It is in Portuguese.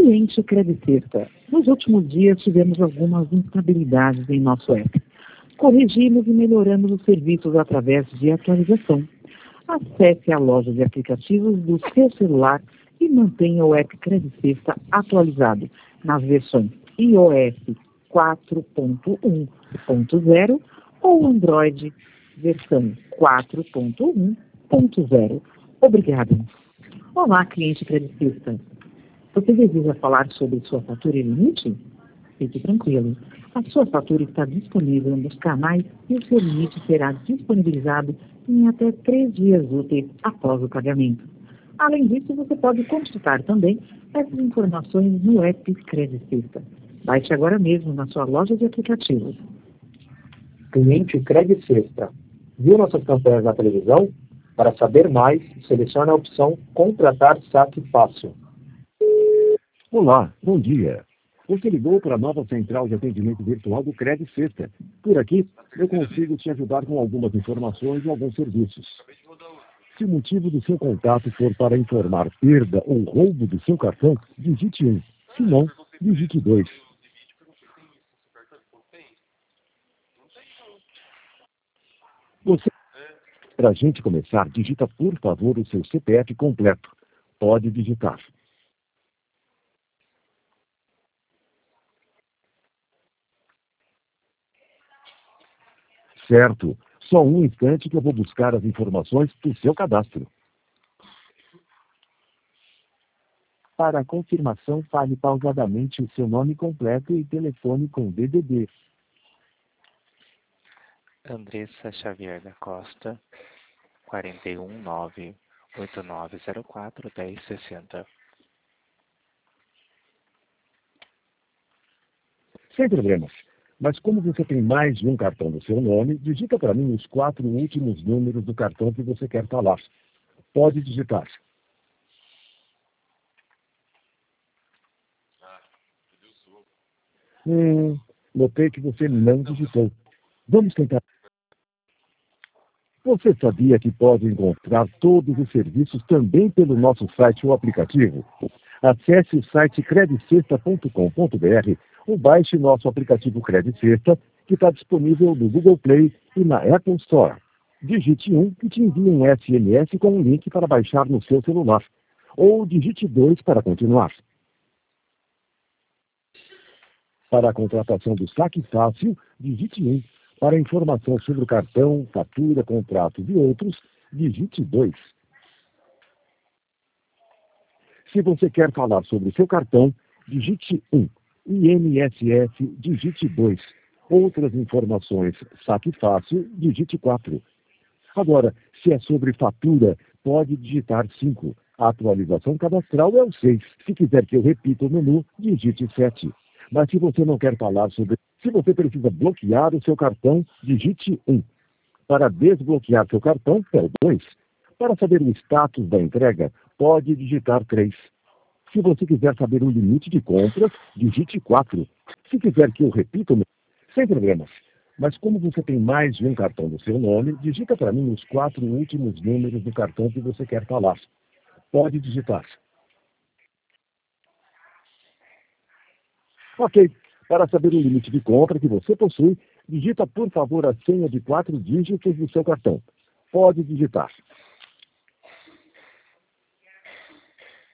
Cliente Credicesta. Nos últimos dias tivemos algumas instabilidades em nosso app. Corrigimos e melhoramos os serviços através de atualização. Acesse a loja de aplicativos do seu celular e mantenha o app Credicesta atualizado nas versões iOS 4.1.0 ou Android versão 4.1.0. Obrigado. Olá, cliente Credicesta. Você deseja falar sobre sua fatura e limite? Fique tranquilo. A sua fatura está disponível nos canais e o seu limite será disponibilizado em até 3 dias úteis após o pagamento. Além disso, você pode consultar também essas informações no app Credicesta. Baixe agora mesmo na sua loja de aplicativos. Cliente Credicesta. Viu nossas campanhas na televisão? Para saber mais, selecione a opção Contratar Saque Fácil. Olá, bom dia. Você ligou para a nova central de atendimento virtual do Credicesta. Por aqui, eu consigo te ajudar com algumas informações e alguns serviços. Se o motivo do seu contato for para informar perda ou roubo do seu cartão, digite 1. Se não, digite 2. Para a gente começar, digita por favor o seu CPF completo. Pode digitar. Certo. Só um instante que eu vou buscar as informações do seu cadastro. Para a confirmação, fale pausadamente o seu nome completo e telefone com DDD. Andressa Xavier da Costa, 419-8904-1060. Sem problemas. Mas como você tem mais de um cartão no seu nome, digita para mim os 4 últimos números do cartão que você quer falar. Pode digitar. Notei que você não digitou. Vamos tentar. Você sabia que pode encontrar todos os serviços também pelo nosso site ou aplicativo? Acesse o site credicesta.com.br ou baixe nosso aplicativo Credicesta, que está disponível no Google Play e na Apple Store. Digite 1 e te envia um SMS com um link para baixar no seu celular. Ou digite 2 para continuar. Para a contratação do Saque Fácil, digite 1. Para informação sobre o cartão, fatura, contratos e outros, digite 2. Se você quer falar sobre o seu cartão, digite 1. INSS, digite 2. Outras informações, Saque Fácil, digite 4. Agora, se é sobre fatura, pode digitar 5. A atualização cadastral é o 6. Se quiser que eu repita o menu, digite 7. Mas se você não quer falar sobre... Se você precisa bloquear o seu cartão, digite 1. Para desbloquear seu cartão, é o 2. Para saber o status da entrega, pode digitar 3. Se você quiser saber o limite de compras, digite 4. Se quiser que eu repita, sem problemas. Mas como você tem mais de um cartão no seu nome, digita para mim os 4 últimos números do cartão que você quer falar. Pode digitar. Ok. Para saber o limite de compra que você possui, digita por favor a senha de 4 dígitos do seu cartão. Pode digitar.